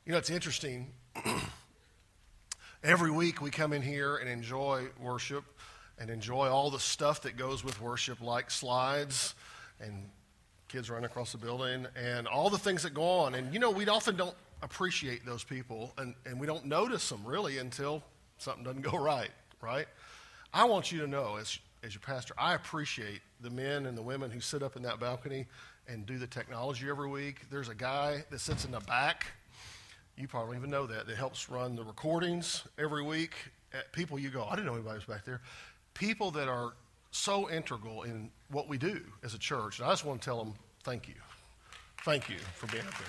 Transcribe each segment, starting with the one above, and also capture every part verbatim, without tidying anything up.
You know, it's interesting. Every week we come in here and enjoy worship and enjoy all the stuff that goes with worship, like slides and kids running across the building and all the things that go on. And, you know, we often don't appreciate those people and, and we don't notice them really until something doesn't go right, right? I want you to know, as, as your pastor, I appreciate the men and the women who sit up in that balcony and do the technology every week. There's a guy that sits in the back. You probably don't even know that. That helps run the recordings every week. At people you go, I didn't know anybody was back there. People that are so integral in what we do as a church. And I just want to tell them thank you. Thank you for being up there.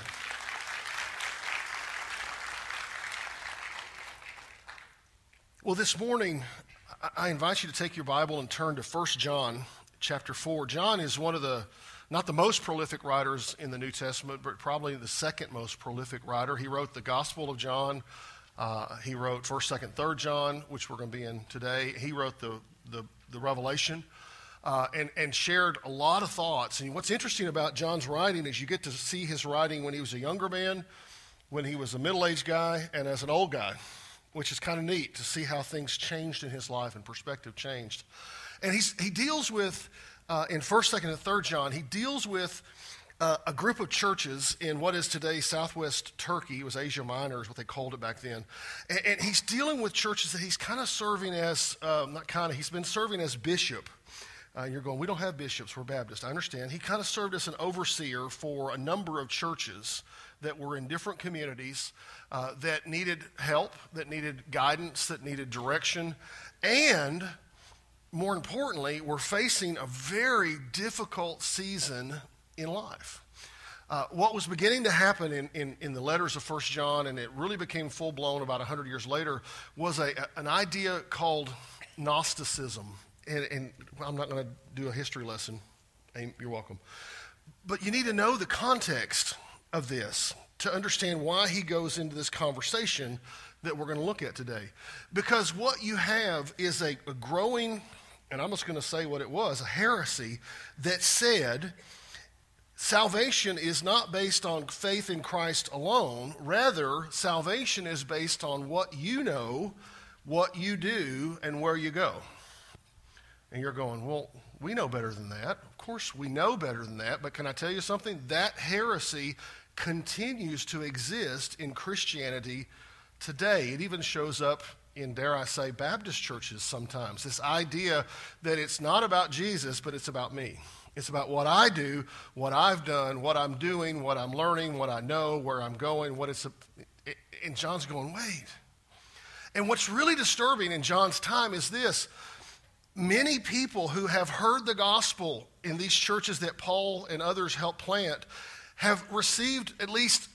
Well, this morning, I invite you to take your Bible and turn to First John chapter four. John is one of the not the most prolific writers in the New Testament, but probably the second most prolific writer. He wrote the Gospel of John. Uh, he wrote first, second, third John, which we're going to be in today. He wrote the, the, the Revelation uh, and, and shared a lot of thoughts. And what's interesting about John's writing is you get to see his writing when he was a younger man, when he was a middle-aged guy, and as an old guy, which is kind of neat to see how things changed in his life and perspective changed. And he's, he deals with... Uh, in first, second, and third John, he deals with uh, a group of churches in what is today southwest Turkey. It was Asia Minor is what they called it back then. And, and he's dealing with churches that he's kind of serving as, uh, not kind of, he's been serving as bishop. Uh, you're going, we don't have bishops, we're Baptists. I understand. He kind of served as an overseer for a number of churches that were in different communities uh, that needed help, that needed guidance, that needed direction, and more importantly, we're facing a very difficult season in life. Uh, what was beginning to happen in, in, in the letters of First John, and it really became full-blown about one hundred years later, was a, an idea called Gnosticism. And, and I'm not going to do a history lesson. You're welcome. But you need to know the context of this to understand why he goes into this conversation that we're going to look at today. Because what you have is a, a growing, and I'm just going to say what it was, a heresy that said salvation is not based on faith in Christ alone. Rather, salvation is based on what you know, what you do, and where you go. And you're going, well, we know better than that. Of course, we know better than that, but can I tell you something? That heresy continues to exist in Christianity today. It even shows up in, dare I say, Baptist churches sometimes. This idea that it's not about Jesus, but it's about me. It's about what I do, what I've done, what I'm doing, what I'm learning, what I know, where I'm going, what it's... A, and John's going, wait. And what's really disturbing in John's time is this. Many people who have heard the gospel in these churches that Paul and others helped plant have received at least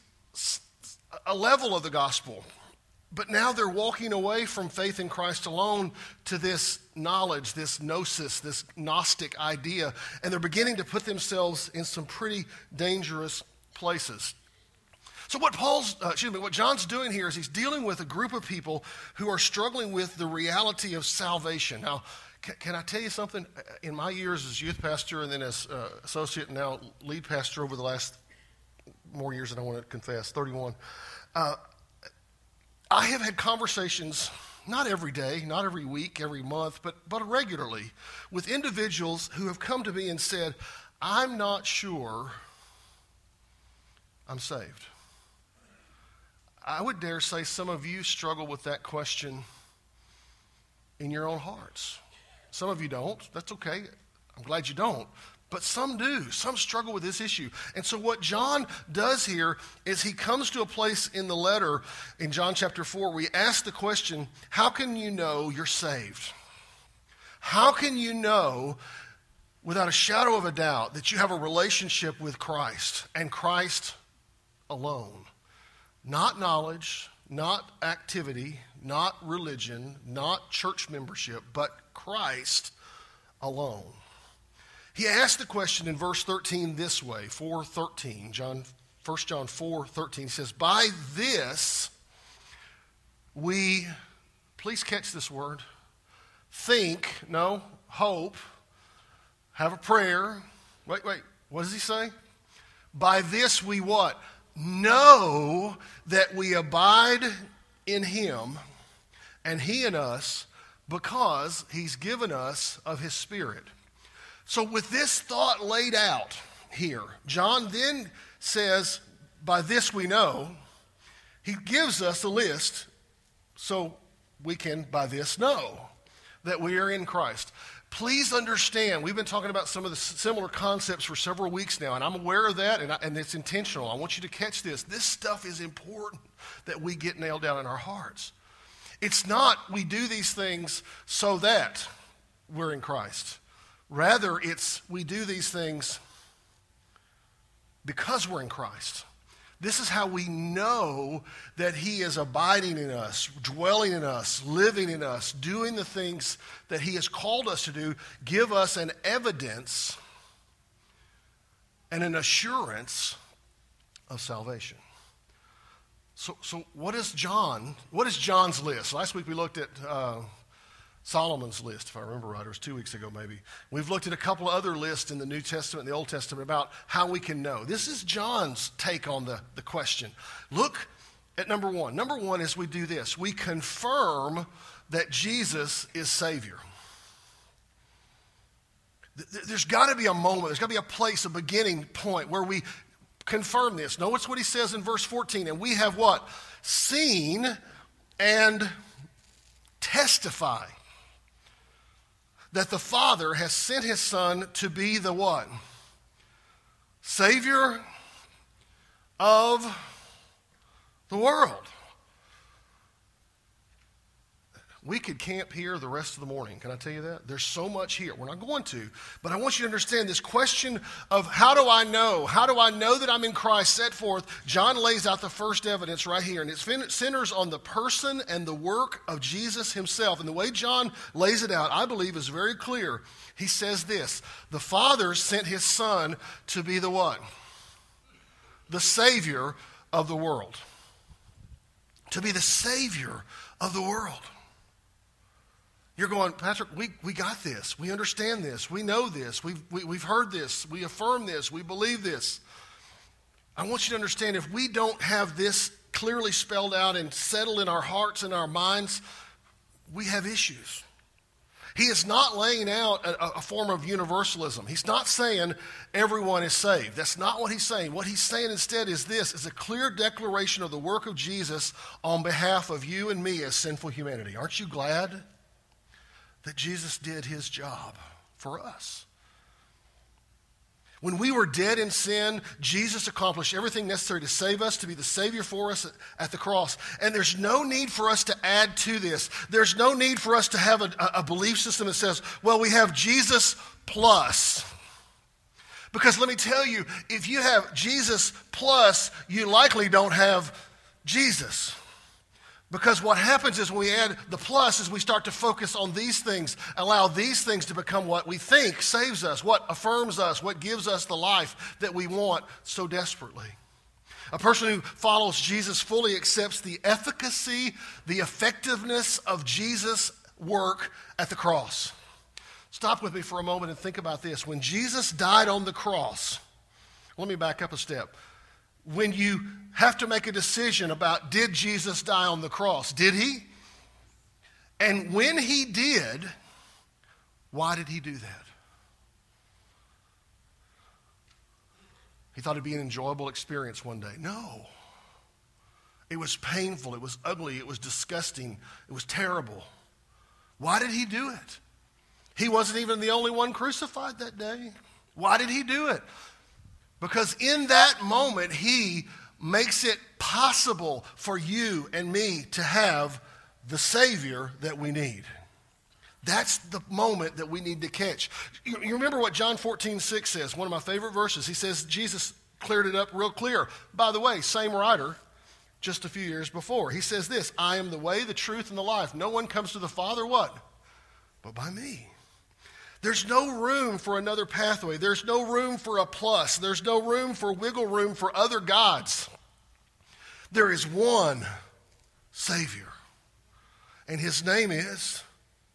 a level of the gospel. But now they're walking away from faith in Christ alone to this knowledge, this gnosis, this Gnostic idea, and they're beginning to put themselves in some pretty dangerous places. So what Paul's, uh, excuse me, what John's doing here is he's dealing with a group of people who are struggling with the reality of salvation. Now, can, can I tell you something? In my years as youth pastor and then as uh, associate and now lead pastor over the last more years than I want to confess, thirty-one, uh, I have had conversations, not every day, not every week, every month, but, but regularly with individuals who have come to me and said, I'm not sure I'm saved. I would dare say some of you struggle with that question in your own hearts. Some of you don't. That's okay. I'm glad you don't. But some do. Some struggle with this issue. And so what John does here is he comes to a place in the letter in John chapter four where he asks the question, how can you know you're saved? How can you know without a shadow of a doubt that you have a relationship with Christ and Christ alone? Not knowledge, not activity, not religion, not church membership, but Christ alone. He asked the question in verse thirteen this way, four thirteen, John, First John four thirteen. He says, by this we, please catch this word, think, no, hope, have a prayer. Wait, wait, what does he say? By this we what? know that we abide in him and he in us because he's given us of his Spirit. So with this thought laid out here, John then says, by this we know, he gives us a list so we can, by this, know that we are in Christ. Please understand, we've been talking about some of the similar concepts for several weeks now, and I'm aware of that, and, I, and it's intentional. I want you to catch this. This stuff is important that we get nailed down in our hearts. It's not we do these things so that we're in Christ. Rather, it's we do these things because we're in Christ. This is how we know that he is abiding in us, dwelling in us, living in us, doing the things that he has called us to do, give us an evidence and an assurance of salvation. So, so what is John? What is John's list? Last week we looked at uh, Solomon's list, if I remember right, or it was two weeks ago maybe. We've looked at a couple of other lists in the New Testament and the Old Testament about how we can know. This is John's take on the, the question. Look at number one. Number one is we do this. We confirm that Jesus is Savior. There's got to be a moment, there's got to be a place, a beginning point where we confirm this. Notice what he says in verse fourteen. And we have what? Seen and testify that the Father has sent his Son to be the what? Savior of the world. We could camp here the rest of the morning. Can I tell you that? There's so much here. We're not going to. But I want you to understand this question of how do I know? How do I know that I'm in Christ set forth? John lays out the first evidence right here. And it centers on the person and the work of Jesus himself. And the way John lays it out, I believe, is very clear. He says this: the Father sent his Son to be the what? The Savior of the world. To be the Savior of the world. You're going, Patrick, we, we got this. We understand this. We know this. We've, we, we've heard this. We affirm this. We believe this. I want you to understand, if we don't have this clearly spelled out and settled in our hearts and our minds, we have issues. He is not laying out a, a form of universalism. He's not saying everyone is saved. That's not what he's saying. What he's saying instead is this, is a clear declaration of the work of Jesus on behalf of you and me as sinful humanity. Aren't you glad that Jesus did his job for us? When we were dead in sin, Jesus accomplished everything necessary to save us, to be the Savior for us at the cross. And there's no need for us to add to this. There's no need for us to have a, a belief system that says, well, we have Jesus plus. Because let me tell you, if you have Jesus plus, you likely don't have Jesus. Because what happens is when we add the plus is we start to focus on these things, allow these things to become what we think saves us, what affirms us, what gives us the life that we want so desperately. A person who follows Jesus fully accepts the efficacy, the effectiveness of Jesus' work at the cross. Stop with me for a moment and think about this. When Jesus died on the cross, let me back up a step. When you have to make a decision about, did Jesus die on the cross? Did he? And when he did, why did he do that? He thought it'd be an enjoyable experience one day. No. It was painful. It was ugly. It was disgusting. It was terrible. Why did he do it? He wasn't even the only one crucified that day. Why did he do it? Because in that moment, he makes it possible for you and me to have the Savior that we need. That's the moment that we need to catch. You, you remember what John fourteen six says, one of my favorite verses. He says, Jesus cleared it up real clear. By the way, same writer just a few years before. He says this, I am the way, the truth, and the life. No one comes to the Father, what? But by me. There's no room for another pathway. There's no room for a plus. There's no room for wiggle room for other gods. There is one Savior, and his name is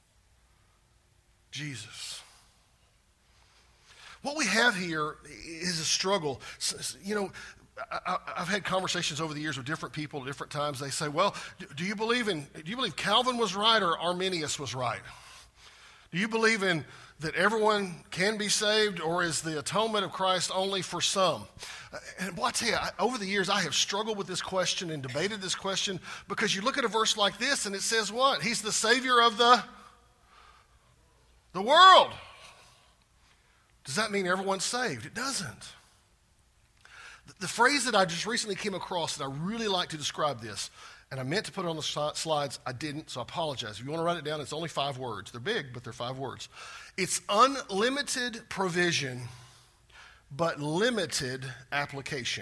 Jesus. What we have here is a struggle. You know, I, I've had conversations over the years with different people at different times. They say, well, do you believe in, do you believe Calvin was right or Arminius was right? Do you believe in that everyone can be saved, or is the atonement of Christ only for some? And boy, I tell you, I, over the years, I have struggled with this question and debated this question, because you look at a verse like this and it says what? He's the Savior of the, the world. Does that mean everyone's saved? It doesn't. The, the phrase that I just recently came across that I really like to describe this, and I meant to put it on the slides, I didn't, so I apologize. If you want to write it down, it's only five words. They're big, but they're five words. It's unlimited provision, but limited application.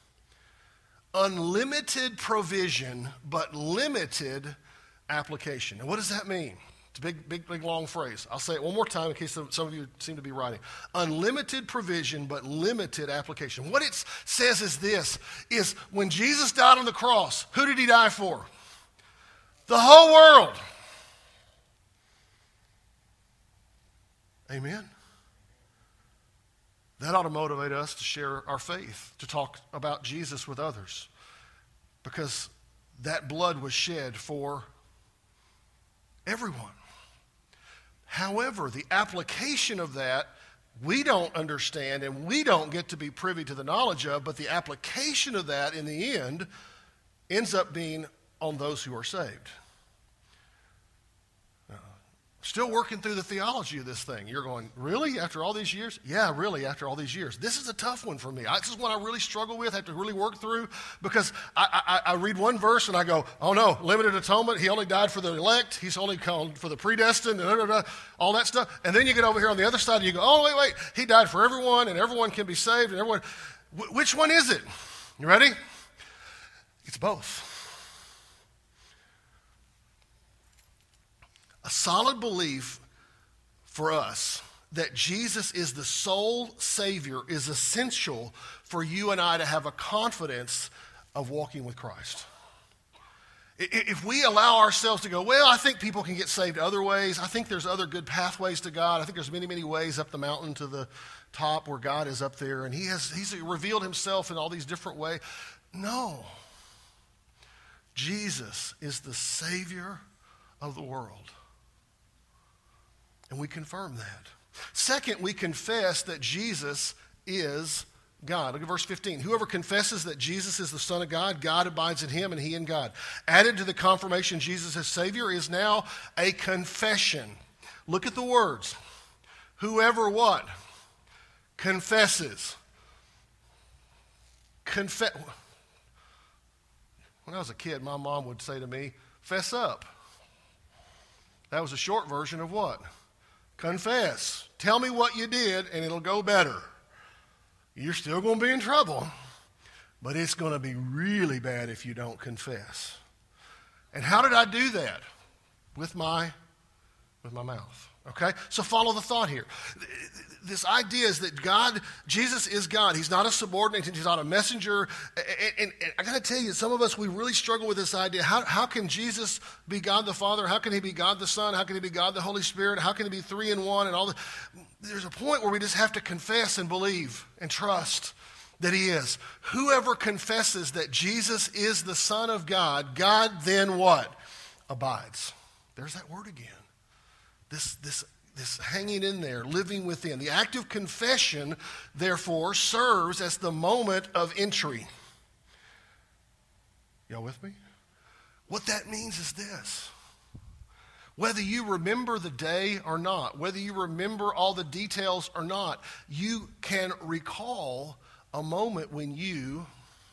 Unlimited provision, but limited application. And what does that mean? It's a big, big, big, long phrase. I'll say it one more time in case some, some of you seem to be writing. Unlimited provision, but limited application. What it says is this, is when Jesus died on the cross, who did he die for? The whole world. Amen? That ought to motivate us to share our faith, to talk about Jesus with others, because that blood was shed for everyone. However, the application of that, we don't understand and we don't get to be privy to the knowledge of, but the application of that in the end ends up being on those who are saved. Uh, still working through the theology of this thing. You're going, really? After all these years? Yeah, really, after all these years. This is a tough one for me. I, this is one I really struggle with, have to really work through, because I, I, I read one verse and I go, oh no, limited atonement, he only died for the elect, he's only called for the predestined, da, da, da, all that stuff. And then you get over here on the other side and you go, oh, wait, wait, he died for everyone and everyone can be saved and everyone. Wh- which one is it? You ready? It's both. A solid belief for us that Jesus is the sole Savior is essential for you and I to have a confidence of walking with Christ. If we allow ourselves to go, well, I think people can get saved other ways. I think there's other good pathways to God. I think there's many, many ways up the mountain to the top where God is up there, and he has, he's revealed himself in all these different ways. No. Jesus is the Savior of the world. And we confirm that. Second, we confess that Jesus is God. Look at verse fifteen. Whoever confesses that Jesus is the Son of God, God abides in him and he in God. Added to the confirmation Jesus is Savior is now a confession. Look at the words. Whoever what? Confesses. Confess. When I was a kid, my mom would say to me, fess up. That was a short version of what? Confess. Tell me what you did and it'll go better. You're still going to be in trouble, but it's going to be really bad if you don't confess. And how did I do that? With my, with my mouth. Okay? So follow the thought here. This idea is that God, Jesus is God. He's not a subordinate. He's not a messenger. And, and, and I got to tell you, some of us, we really struggle with this idea. How, how can Jesus be God the Father? How can he be God the Son? How can he be God the Holy Spirit? How can he be three in one? And all the, there's a point where we just have to confess and believe and trust that he is. Whoever confesses that Jesus is the Son of God, God then what? Abides. There's that word again. This, this, this hanging in there, living within. The act of confession, therefore, serves as the moment of entry. Y'all with me? What that means is this. Whether you remember the day or not, whether you remember all the details or not, you can recall a moment when you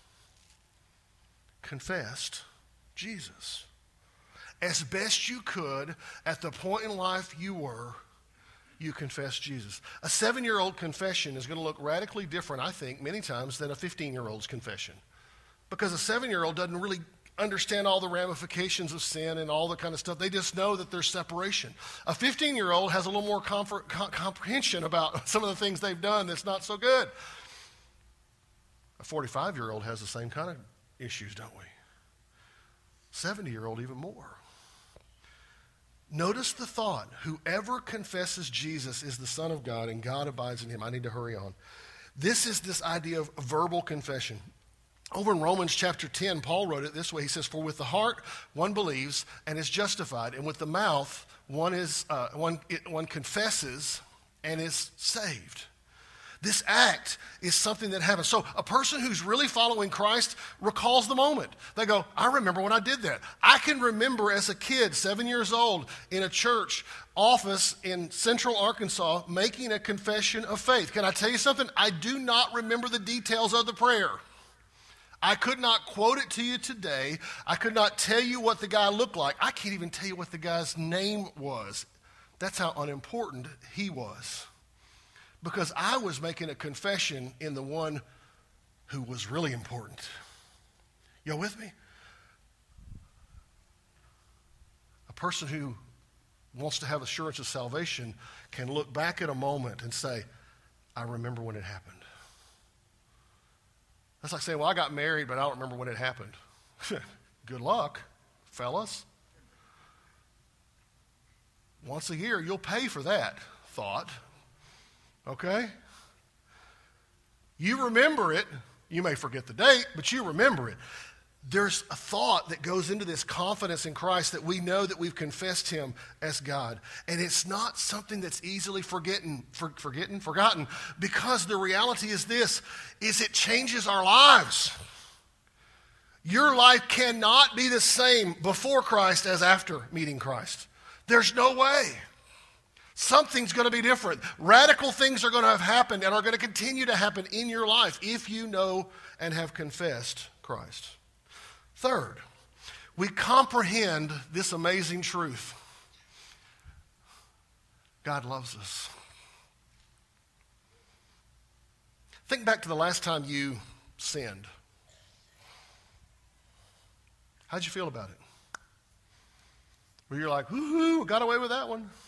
confessed Jesus. As best you could, at the point in life you were, you confessed Jesus. A seven-year-old confession is going to look radically different, I think, many times than a fifteen-year-old's confession. Because a seven-year-old doesn't really understand all the ramifications of sin and all the kind of stuff. They just know that there's separation. A fifteen-year-old has a little more comfort, com- comprehension about some of the things they've done that's not so good. A forty-five-year-old has the same kind of issues, don't we? seventy-year-old even more. Notice the thought. Whoever confesses Jesus is the Son of God and God abides in him. I need to hurry on. This is this idea of verbal confession. Over in Romans chapter ten, Paul wrote it this way. He says, "For with the heart one believes and is justified, and with the mouth one is uh, one it, one confesses and is saved." This act is something that happens. So a person who's really following Christ recalls the moment. They go, "I remember when I did that." I can remember as a kid, seven years old, in a church office in Central Arkansas, making a confession of faith. Can I tell you something? I do not remember the details of the prayer. I could not quote it to you today. I could not tell you what the guy looked like. I can't even tell you what the guy's name was. That's how unimportant he was. Because I was making a confession in the one who was really important. Y'all with me? A person who wants to have assurance of salvation can look back at a moment and say, "I remember when it happened." That's like saying, "Well, I got married, but I don't remember when it happened." Good luck, fellas. Once a year, you'll pay for that thought. Okay? You remember it. You may forget the date, but you remember it. There's a thought that goes into this confidence in Christ that we know that we've confessed him as God. And it's not something that's easily forgotten, for, forgotten, forgotten, because the reality is this, is it changes our lives. Your life cannot be the same before Christ as after meeting Christ. There's no way. Something's going to be different. Radical things are going to have happened and are going to continue to happen in your life if you know and have confessed Christ. Third, we comprehend this amazing truth. God loves us. Think back to the last time you sinned. How'd you feel about it? Were you like, "Woo-hoo, got away with that one"?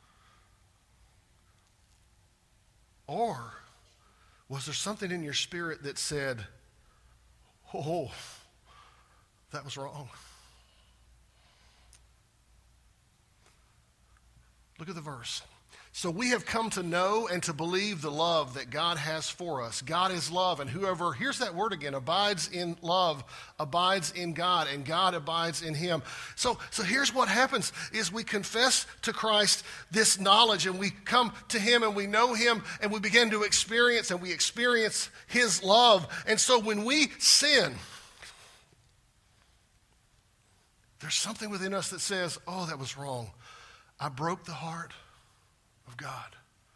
Or was there something in your spirit that said, "Oh, that was wrong"? Look at the verse. "So we have come to know and to believe the love that God has for us. God is love, and whoever," here's that word again, "abides in love, abides in God, and God abides in him." So, so here's what happens is we confess to Christ this knowledge, and we come to him, and we know him, and we begin to experience, and we experience his love. And so when we sin, there's something within us that says, "Oh, that was wrong. I broke the heart of God."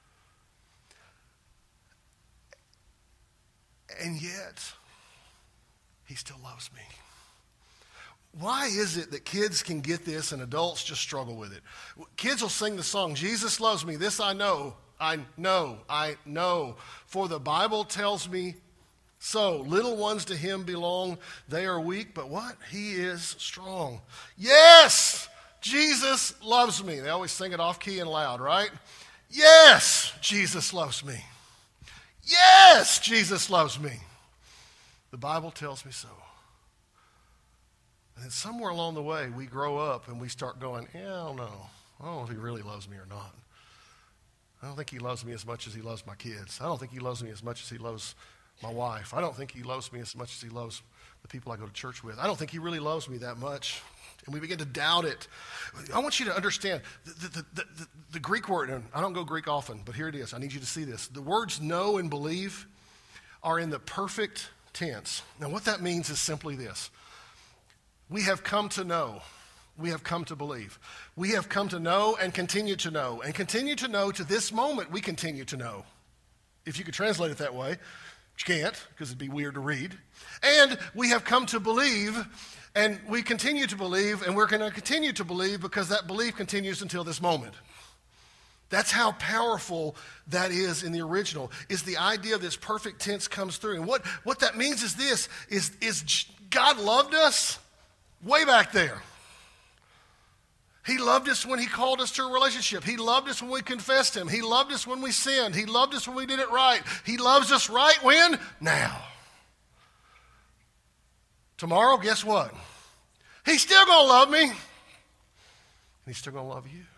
And yet, he still loves me. Why is it that kids can get this and adults just struggle with it? Kids will sing the song, "Jesus loves me, this I know, I know, I know. For the Bible tells me so. Little ones to him belong. They are weak, but what? He is strong." Yes, Jesus loves me. They always sing it off key and loud, right? Yes, Jesus loves me. Yes, Jesus loves me. The Bible tells me so. And then somewhere along the way, we grow up and we start going, "Yeah, I don't know. I don't know if he really loves me or not. I don't think he loves me as much as he loves my kids. I don't think he loves me as much as he loves my wife. I don't think he loves me as much as he loves the people I go to church with. I don't think he really loves me that much." And we begin to doubt it. I want you to understand the, the, the, the, the Greek word, and I don't go Greek often, but here it is. I need you to see this. The words know and believe are in the perfect tense. Now, what that means is simply this. We have come to know. We have come to believe. We have come to know and continue to know. And continue to know to this moment, we continue to know. If you could translate it that way. But you can't, because it'd be weird to read. And we have come to believe, and we continue to believe, and we're going to continue to believe because that belief continues until this moment. That's how powerful that is in the original, is the idea of this perfect tense comes through. And what, what that means is this, is, is God loved us way back there. He loved us when he called us to a relationship. He loved us when we confessed him. He loved us when we sinned. He loved us when we did it right. He loves us right when? Now. Tomorrow, guess what? He's still going to love me. And he's still going to love you.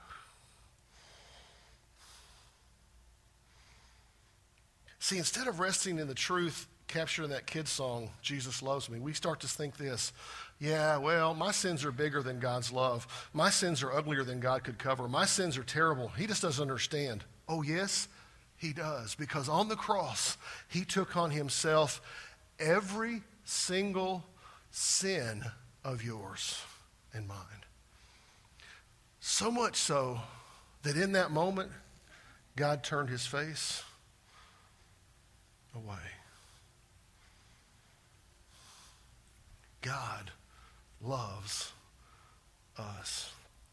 See, instead of resting in the truth, captured in that kid's song, Jesus Loves Me. We start to think this, yeah, well, my sins are bigger than God's love. My sins are uglier than God could cover. My sins are terrible. He just doesn't understand. Oh, yes, he does. Because on the cross, he took on himself every single sin of yours and mine. So much so that in that moment, God turned his face away. God loves us.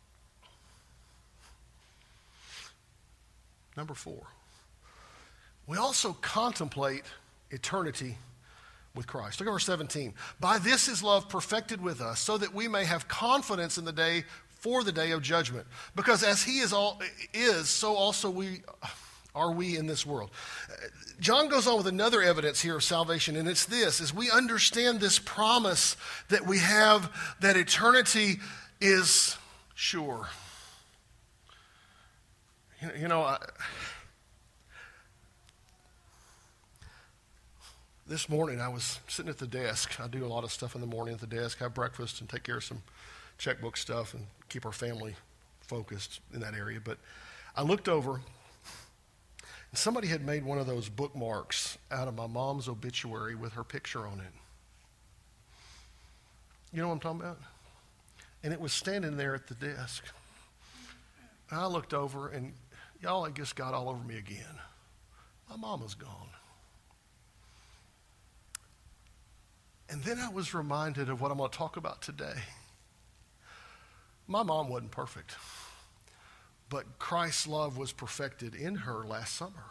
Number four, we also contemplate eternity with Christ. Look at verse seventeen. By this is love perfected with us, so that we may have confidence in the day for the day of judgment. Because as he is all is, so also we are we in this world. John goes on with another evidence here of salvation, and it's this, as we understand this promise that we have that eternity is sure. You know, you know I, this morning I was sitting at the desk. I do a lot of stuff in the morning at the desk, have breakfast and take care of some checkbook stuff and keep our family focused in that area. But I looked over, and somebody had made one of those bookmarks out of my mom's obituary with her picture on it. You know what I'm talking about? And it was standing there at the desk. And I looked over, and y'all, I guess, got all over me again. My mama's gone. And then I was reminded of what I'm going to talk about today. My mom wasn't perfect, but Christ's love was perfected in her last summer.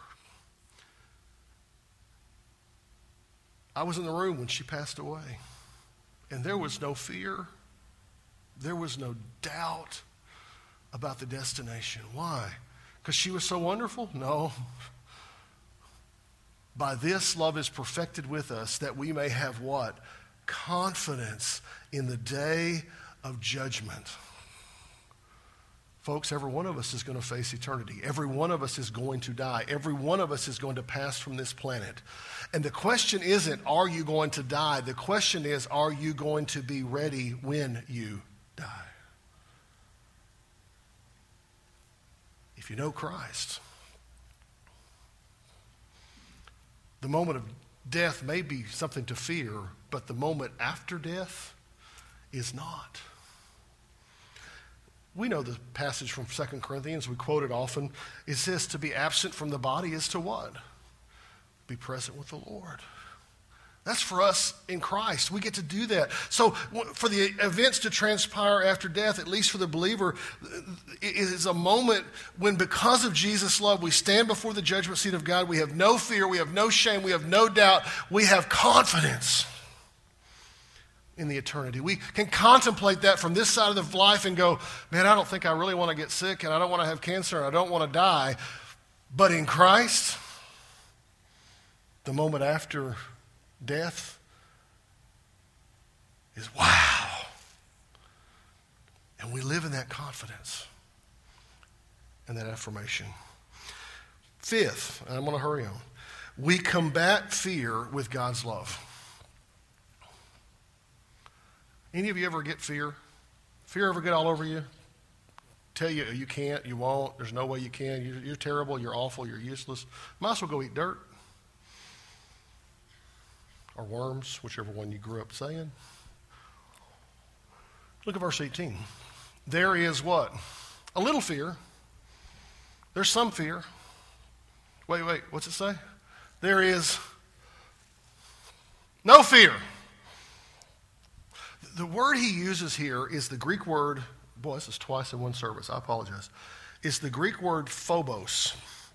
I was in the room when she passed away, and there was no fear. There was no doubt about the destination. Why? Because she was so wonderful? No. By this love is perfected with us, that we may have what? Confidence in the day of judgment. Folks, every one of us is going to face eternity. Every one of us is going to die. Every one of us is going to pass from this planet. And the question isn't, are you going to die? The question is, are you going to be ready when you die? If you know Christ, the moment of death may be something to fear, but the moment after death is not. We know the passage from Second Corinthians, we quote it often. It says to be absent from the body is to what? Be present with the Lord. That's for us in Christ. We get to do that. So for the events to transpire after death, at least for the believer, it is a moment when, because of Jesus' love, we stand before the judgment seat of God. We have no fear. We have no shame. We have no doubt. We have confidence in the eternity. We can contemplate that from this side of life and go, man, I don't think I really want to get sick, and I don't want to have cancer, and I don't want to die. But in Christ, the moment after death is wow. And we live in that confidence and that affirmation. Fifth, and I'm going to hurry on, we combat fear with God's love. Any of you ever get fear? Fear ever get all over you? Tell you you can't, you won't, there's no way you can, you're, you're terrible, you're awful, you're useless. Might as well go eat dirt. Or worms, whichever one you grew up saying. Look at verse eighteen. There is what? A little fear. There's some fear. Wait, wait, what's it say? There is no fear. The word he uses here is the Greek word, boy, this is twice in one service, I apologize. It's the Greek word phobos.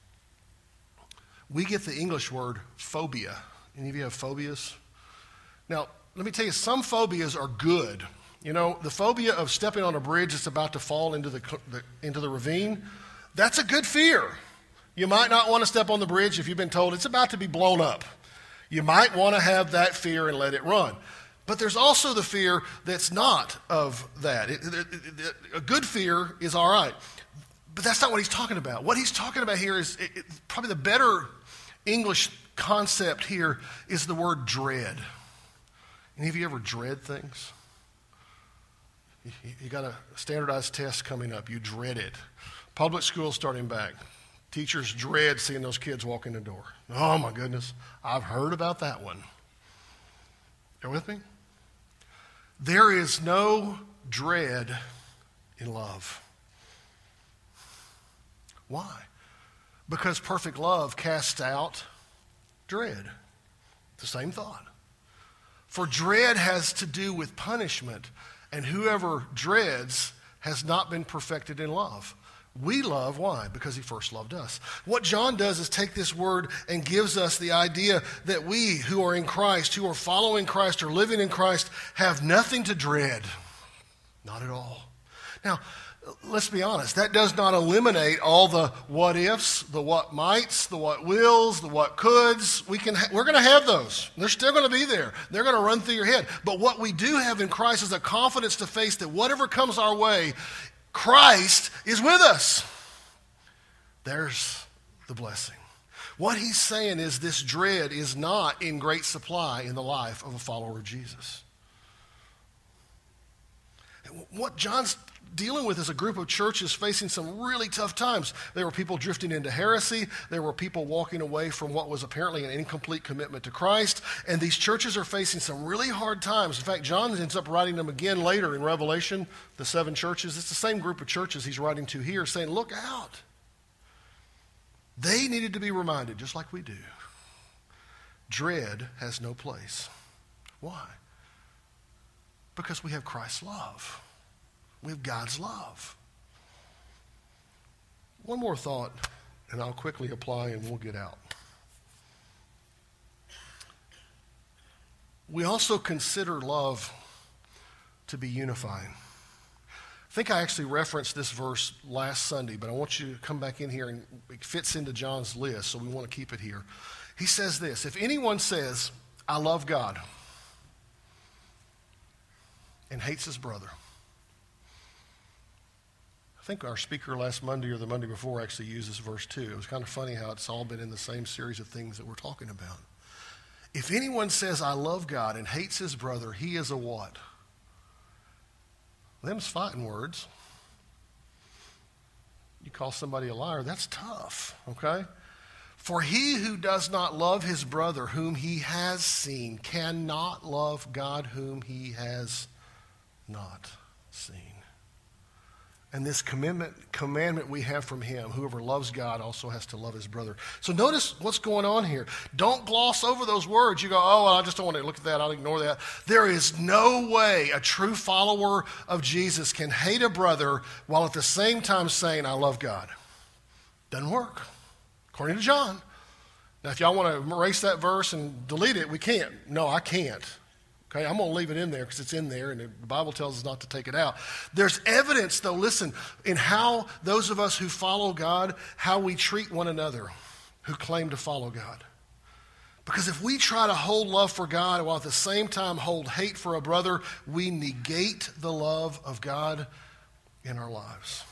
We get the English word phobia. Any of you have phobias? Now, let me tell you, some phobias are good. You know, the phobia of stepping on a bridge that's about to fall into the, the into the ravine, that's a good fear. You might not want to step on the bridge if you've been told it's about to be blown up. You might want to have that fear and let it run. But there's also the fear that's not of that. It, it, it, a good fear is all right. But that's not what he's talking about. What he's talking about here is it, it, probably the better English concept here is the word dread. Any of you ever dread things? You, you got a standardized test coming up. You dread it. Public school starting back. Teachers dread seeing those kids walk in the door. Oh, my goodness. I've heard about that one. You with me? There is no dread in love. Why? Because perfect love casts out dread. The same thought. For dread has to do with punishment, and whoever dreads has not been perfected in love. We love, why? Because he first loved us. What John does is take this word and gives us the idea that we who are in Christ, who are following Christ or living in Christ, have nothing to dread. Not at all. Now, let's be honest. That does not eliminate all the what ifs, the what mights, the what wills, the what coulds. We can ha- we're going to have those. They're still going to be there. They're going to run through your head. But what we do have in Christ is a confidence to face that whatever comes our way, Christ is with us. There's the blessing. What he's saying is this dread is not in great supply in the life of a follower of Jesus. What John's dealing with is a group of churches facing some really tough times. There were people drifting into heresy. There were people walking away from what was apparently an incomplete commitment to Christ. And these churches are facing some really hard times. In fact, John ends up writing them again later in Revelation, the seven churches. It's the same group of churches he's writing to here, saying, look out. They needed to be reminded, just like we do. Dread has no place. Why? Because we have Christ's love. We have God's love. One more thought, and I'll quickly apply and we'll get out. We also consider love to be unifying. I think I actually referenced this verse last Sunday, but I want you to come back in here, and it fits into John's list, so we want to keep it here. He says this: if anyone says, I love God, and hates his brother. I think our speaker last Monday or the Monday before actually used this verse too. It was kind of funny how it's all been in the same series of things that we're talking about. If anyone says, I love God and hates his brother, he is a what? Them's fighting words. You call somebody a liar, that's tough, okay? For he who does not love his brother whom he has seen cannot love God whom he has not seen. And this commandment, commandment we have from him, whoever loves God also has to love his brother. So notice what's going on here. Don't gloss over those words. You go, oh, well, I just don't want to look at that. I'll ignore that. There is no way a true follower of Jesus can hate a brother while at the same time saying, I love God. Doesn't work, according to John. Now, if y'all want to erase that verse and delete it, we can't. No, I can't. Okay, I'm going to leave it in there because it's in there, and the Bible tells us not to take it out. There's evidence, though, listen, in how those of us who follow God, how we treat one another who claim to follow God. Because if we try to hold love for God while at the same time hold hate for a brother, we negate the love of God in our lives.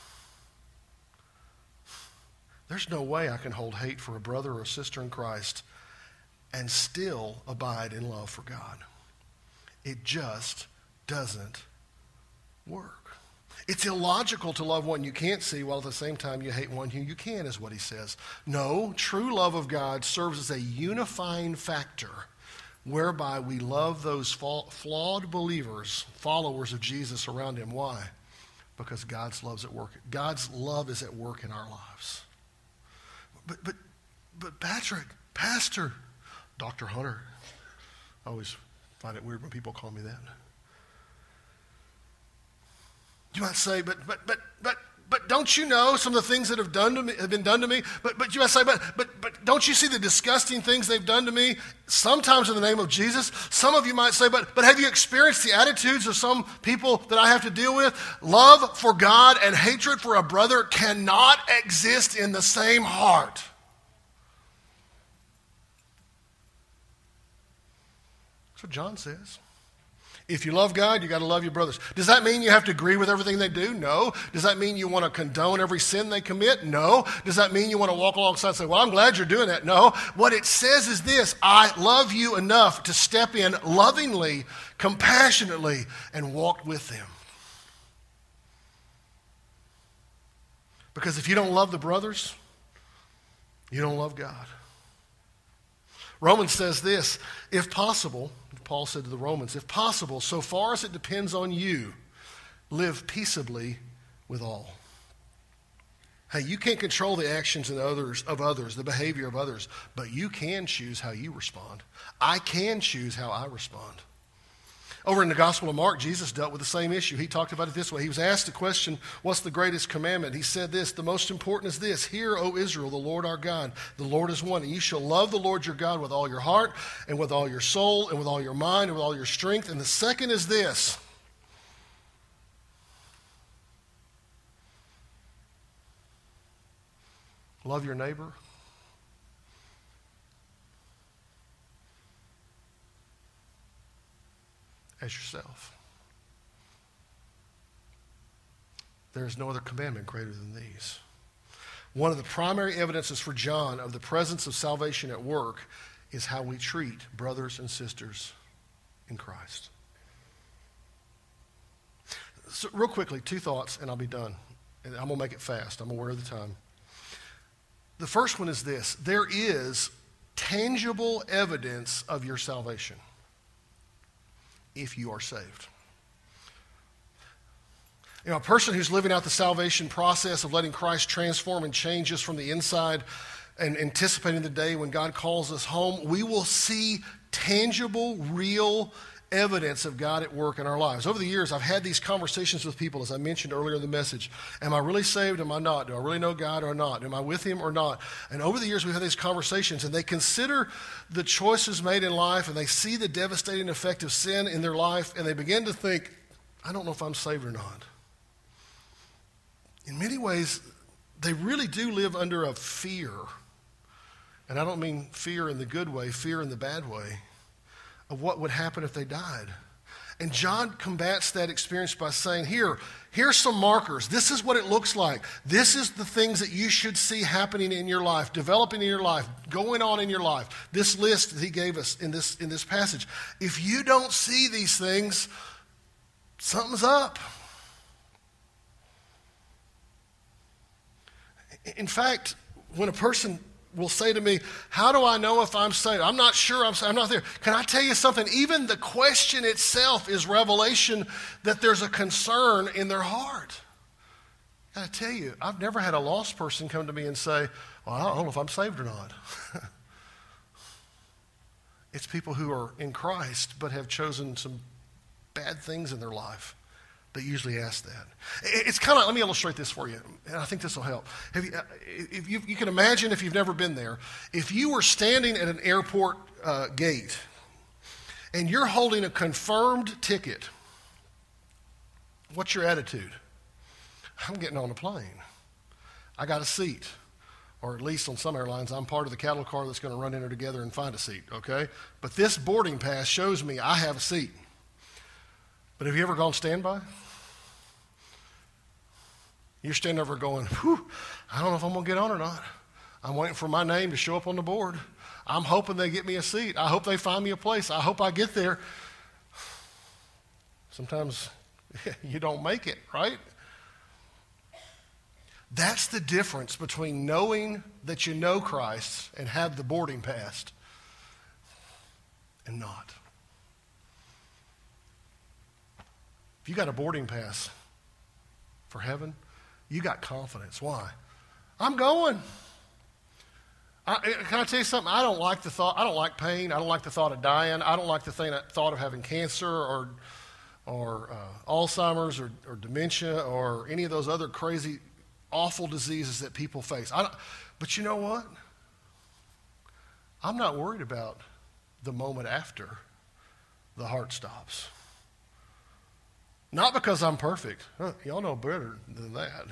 There's no way I can hold hate for a brother or a sister in Christ and still abide in love for God. It just doesn't work. It's illogical to love one you can't see while at the same time you hate one who you can, is what he says. No, true love of God serves as a unifying factor whereby we love those flawed believers, followers of Jesus around him. Why? Because God's love's at work. God's love is at work in our lives. But but but Patrick, Pastor, Doctor Hunter, I always find it weird when people call me that. You might say, but but but but but don't you know some of the things that have done to me have been done to me? But but you might say, but but but don't you see the disgusting things they've done to me? Sometimes in the name of Jesus. Some of you might say, but but have you experienced the attitudes of some people that I have to deal with? Love for God and hatred for a brother cannot exist in the same heart. That's what John says. If you love God, you got to love your brothers. Does that mean you have to agree with everything they do? No. Does that mean you want to condone every sin they commit? No. Does that mean you want to walk alongside and say, well, I'm glad you're doing that? No. What it says is this: I love you enough to step in lovingly, compassionately, and walk with them. Because if you don't love the brothers, you don't love God. Romans says this: if possible, Paul said to the Romans, if possible, so far as it depends on you, live peaceably with all. Hey, you can't control the actions of others, of others, the behavior of others, but you can choose how you respond. I can choose how I respond. Over in the Gospel of Mark, Jesus dealt with the same issue. He talked about it this way. He was asked the question, what's the greatest commandment? He said this: the most important is this: hear, O Israel, the Lord our God, the Lord is one. And you shall love the Lord your God with all your heart and with all your soul and with all your mind and with all your strength. And the second is this: love your neighbor as yourself. There is no other commandment greater than these. One of the primary evidences for John of the presence of salvation at work is how we treat brothers and sisters in Christ. So real quickly, two thoughts and I'll be done. And I'm going to make it fast. I'm aware of the time. The first one is this: there is tangible evidence of your salvation if you are saved. You know, a person who's living out the salvation process of letting Christ transform and change us from the inside and anticipating the day when God calls us home, we will see tangible, real evidence of God at work in our lives. Over the years, I've had these conversations with people, as I mentioned earlier in the message. Am I really saved? Am I not? Do I really know God or not? Am I with him or not? And over the years, we've had these conversations, and they consider the choices made in life, and they see the devastating effect of sin in their life, and they begin to think, I don't know if I'm saved or not. In many ways, they really do live under a fear. And I don't mean fear in the good way, fear in the bad way, of what would happen if they died. And John combats that experience by saying, here, here's some markers. This is what it looks like. This is the things that you should see happening in your life, developing in your life, going on in your life. This list that he gave us in this, in this passage. If you don't see these things, something's up. In fact, when a person will say to me, how do I know if I'm saved? I'm not sure I'm, I'm not there. Can I tell you something? Even the question itself is revelation that there's a concern in their heart. I gotta tell you, I've never had a lost person come to me and say, well, I don't know if I'm saved or not. It's people who are in Christ but have chosen some bad things in their life that usually ask that. It's kind of, let me illustrate this for you, and I think this will help. Have you, if you, you can imagine, if you've never been there, if you were standing at an airport uh, gate and you're holding a confirmed ticket, what's your attitude? I'm getting on a plane. I got a seat. Or at least on some airlines, I'm part of the cattle car that's going to run in there together and find a seat, okay? But this boarding pass shows me I have a seat. But have you ever gone standby? You're standing over going, whew, I don't know if I'm going to get on or not. I'm waiting for my name to show up on the board. I'm hoping they get me a seat. I hope they find me a place. I hope I get there. Sometimes you don't make it, right? That's the difference between knowing that you know Christ and have the boarding pass and not. If you got a boarding pass for heaven, you got confidence. Why? I'm going. I, can I tell you something? I don't like the thought. I don't like pain. I don't like the thought of dying. I don't like the thing, thought of having cancer or or uh, Alzheimer's or, or dementia or any of those other crazy, awful diseases that people face. I don't, but you know what? I'm not worried about the moment after the heart stops. Not because I'm perfect. Huh, y'all know better than that.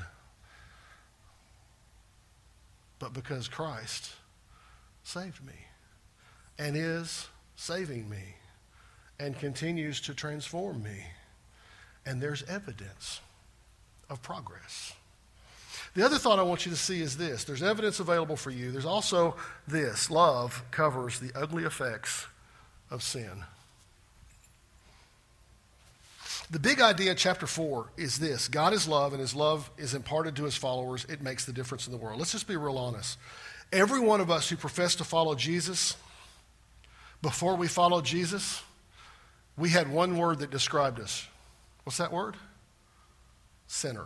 But because Christ saved me and is saving me and continues to transform me. And there's evidence of progress. The other thought I want you to see is this. There's evidence available for you. There's also this. Love covers the ugly effects of sin. The big idea in chapter four is this. God is love, and his love is imparted to his followers. It makes the difference in the world. Let's just be real honest. Every one of us who profess to follow Jesus, before we followed Jesus, we had one word that described us. What's that word? Sinner.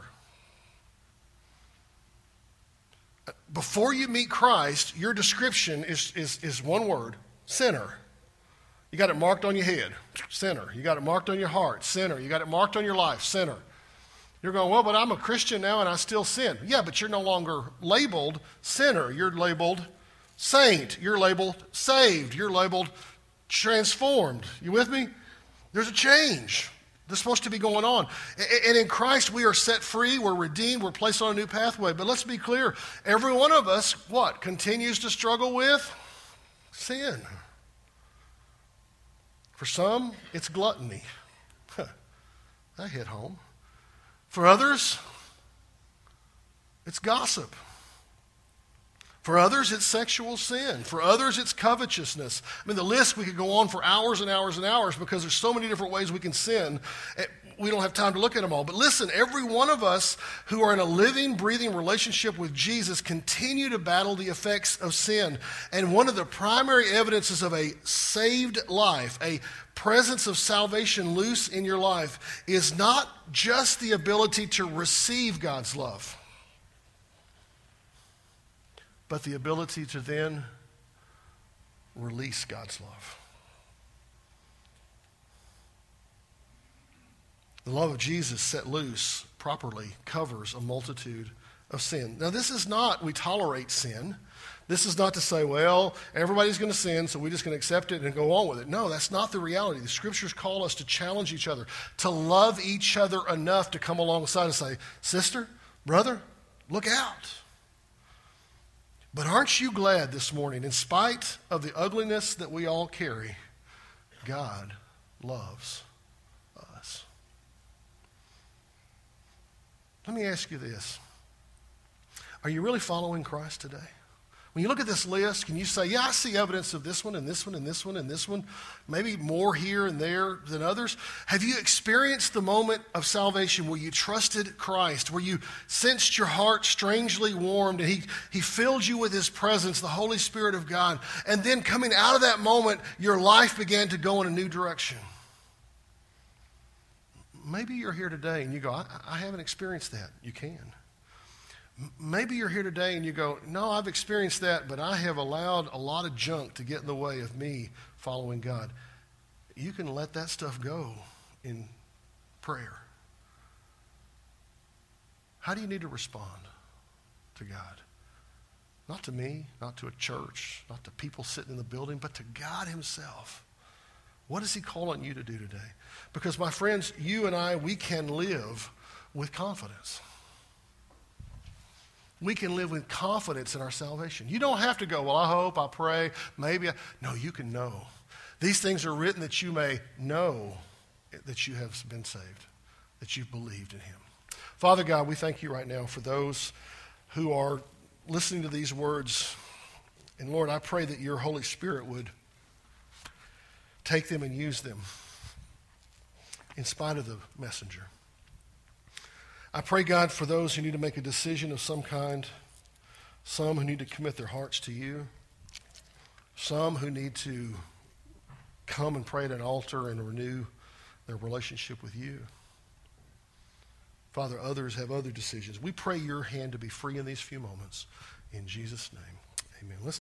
Before you meet Christ, your description is, is, is one word, sinner. You got it marked on your head, sinner. You got it marked on your heart, sinner. You got it marked on your life, sinner. You're going, well, but I'm a Christian now and I still sin. Yeah, but you're no longer labeled sinner. You're labeled saint. You're labeled saved. You're labeled transformed. You with me? There's a change that's supposed to be going on. And in Christ, we are set free, we're redeemed, we're placed on a new pathway. But let's be clear, every one of us, what, continues to struggle with sin. For some, it's gluttony. That hit home. For others, it's gossip. For others, it's sexual sin. For others, it's covetousness. I mean, the list, we could go on for hours and hours and hours because there's so many different ways we can sin. We don't have time to look at them all. But listen, every one of us who are in a living, breathing relationship with Jesus continue to battle the effects of sin. And one of the primary evidences of a saved life, a presence of salvation loose in your life, is not just the ability to receive God's love, but the ability to then release God's love. The love of Jesus set loose properly covers a multitude of sin. Now, this is not we tolerate sin. This is not to say, well, everybody's going to sin, so we're just going to accept it and go on with it. No, that's not the reality. The scriptures call us to challenge each other, to love each other enough to come alongside and say, sister, brother, look out. But aren't you glad this morning, in spite of the ugliness that we all carry, God loves us? Let me ask you this. Are you really following Christ today? When you look at this list, can you say, yeah, I see evidence of this one and this one and this one and this one, maybe more here and there than others? Have you experienced the moment of salvation where you trusted Christ, where you sensed your heart strangely warmed and he, he filled you with his presence, the Holy Spirit of God, and then coming out of that moment, your life began to go in a new direction? Maybe you're here today and you go, I, I haven't experienced that. You can. Maybe you're here today and you go, no, I've experienced that, but I have allowed a lot of junk to get in the way of me following God. You can let that stuff go in prayer. How do you need to respond to God? Not to me, not to a church, not to people sitting in the building, but to God himself. What does he call on you to do today? Because, my friends, you and I, we can live with confidence. We can live with confidence in our salvation. You don't have to go, well, I hope, I pray, maybe. I... No, you can know. These things are written that you may know that you have been saved, that you've believed in him. Father God, we thank you right now for those who are listening to these words. And Lord, I pray that your Holy Spirit would take them and use them in spite of the messenger. I pray, God, for those who need to make a decision of some kind, some who need to commit their hearts to you, some who need to come and pray at an altar and renew their relationship with you. Father, others have other decisions. We pray your hand to be free in these few moments. In Jesus' name, amen. Let's